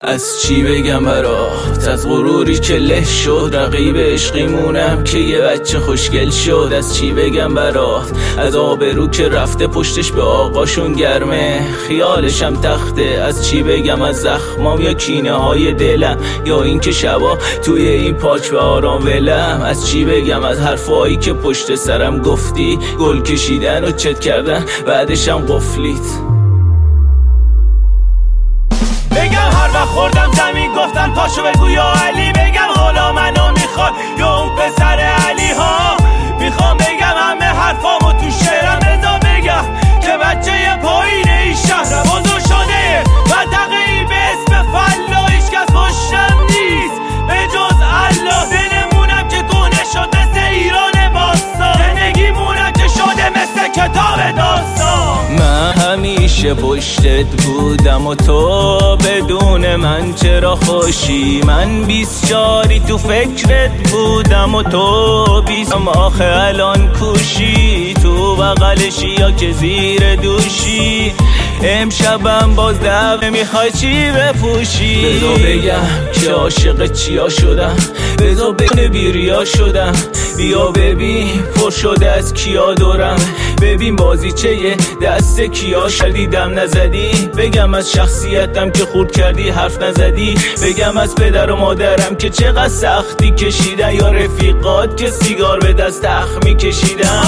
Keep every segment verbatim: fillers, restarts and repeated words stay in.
از چی بگم برات، از غروری که له شد، رقیب عشقیمونم که یه بچه خوشگل شد. از چی بگم برات، از آبرو که رفته پشتش به آقاشون گرمه، خیالشم تخته. از چی بگم، از زخمام یا کینه های دلم، یا این که شبا توی این پاک و آرام ولم. از چی بگم، از حرفایی که پشت سرم گفتی، گل کشیدن و چت کردن بعدشم قفلیت. بگم هر وقت خوردم زمین گفتن پاشو بگو یا علی، بگم حالا منو میخواد یا اون پسر علی ها. میخوام بگم همه حرفامو تو شعرم بذار بگم که بچه پایین این شهر بزرگ شده منطقه‌ای به اسم فلا، هیچ کس پشتم نیست به جز الله. دلمونم که گونه شد مثل ایران باستان، زندگیمونم که شده مثل کتاب داستان. من همیشه پشتت بودم و تو بدون من چرا خوشی. من بیست جاری تو فکرت بودم و تو بیستم، آخه الان کوشی تو بغلشی یا که زیر دوشی. امشبم باز دعوه میخوای چی بپوشی. بذار بگم که عاشق چیا شدم، بذار بگم بیریا شدم. بیا ببین پر شده از کیا دورم، ببین بازی چه یه دست کیا شدیدم نزدی. بگم از شخصیتم که خورد کردی حرف نزدی، بگم از پدر و مادرم که چقدر سختی کشیدن، یا رفیقات که سیگار به دست اخ میکشیدن.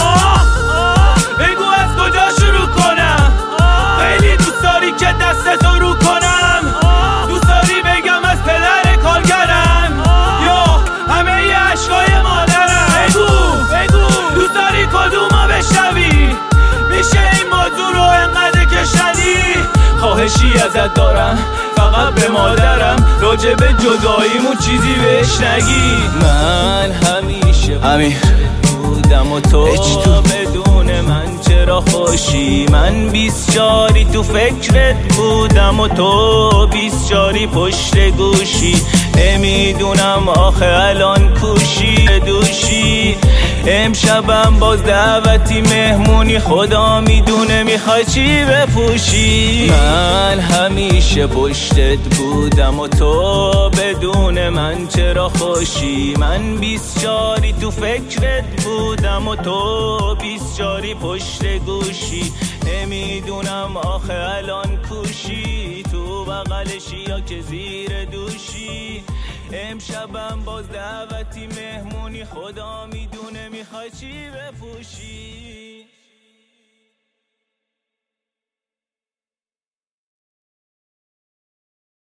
بگو از کجا شروع کنم، خیلی دوست داری که دستتو رو کنم. دوست داری بگم از پدر کارگرم یا همه ی عشقای مادرم. بگو بگو دوست داری کدومو بشنوی، میشه این موضوع رو انقدر کشنی. خواهشی ازت دارم فقط به مادرم، راجع به جداییمون چیزی بهش نگی. من همیشه امیر بودم و تو بدون من چرا خوشی. من بیست جاری تو فکرت بودم و تو بیست جاری پشت گوشی. نمیدونم آخه الان کوشی دوشی. امشبم باز دعوتی مهمونی، خدا میدونه میخوای چی بپوشی. من همیشه پشتت بودم و تو بدون من چرا خوشی. من بیست جاری تو فکرت بودم و تو بیست جاری پشت گوشی. نمیدونم آخه الان کوشی تو بغلشی یا که زیر دوشی. امشبم باز دعوتی مهمونی، خدا میدونه میخوای چی بپوشی.